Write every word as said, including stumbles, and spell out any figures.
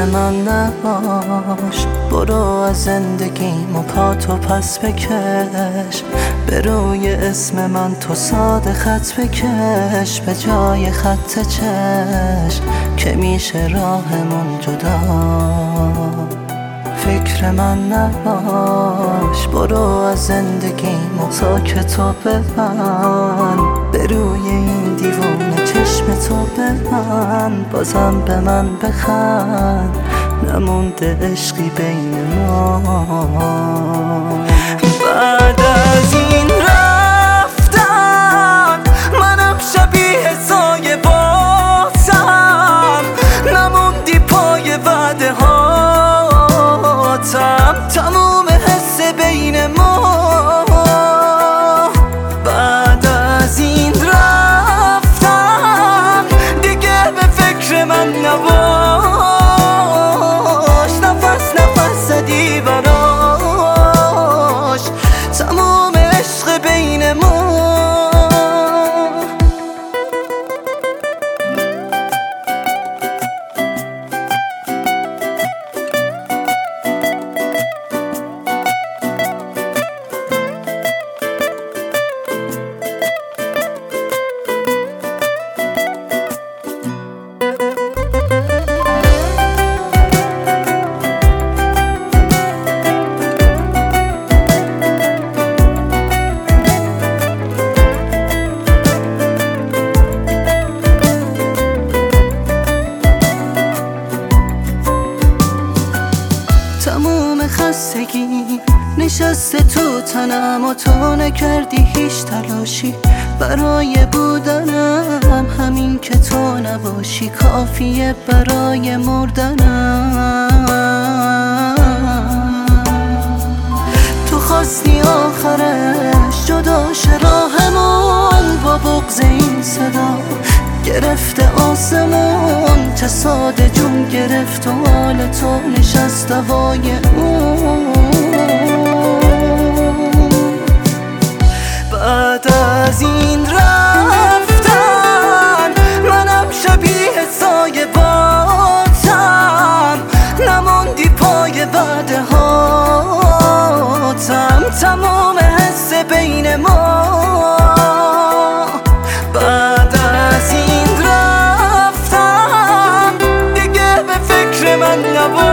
فکر من نباش، برو از زندگیم و پاتو پس بکش، به روی اسم من تو ساده خط بکش، به جای خط چشم که میشه راهمون جدا. فکر من نباش، برو از زندگیم و ساکتو ببند، به روی این دیوونه چشم تو ببند، بازم به من بخند، نمونده عشقی بین ما. بعد از این رفتن منم شبیه سایه باتم، نموندی پای وعده هاتم، تموم حس بین ما. بعد از این رفتن دیگه به فکر من نباش، نفس نفس زدی براش، تموم عشق بین ما. تموم خستگی نشسته تو تنم و تو نکردی هیچ تلاشی برای بودنم، همین که تو نباشی کافیه برای مردنم. تو خواستی آخرش جدا شه راهمون، با بغض این صدا گرفته آسمون، چه ساده جون گرفت و حال تو نشست دوای اون. بعد از این رفتن منم شبیه سایه باتم، نموندی پای وعده هاتم، تمام حس بین ما. بعد از این رفتن دیگه به فکر من نباش،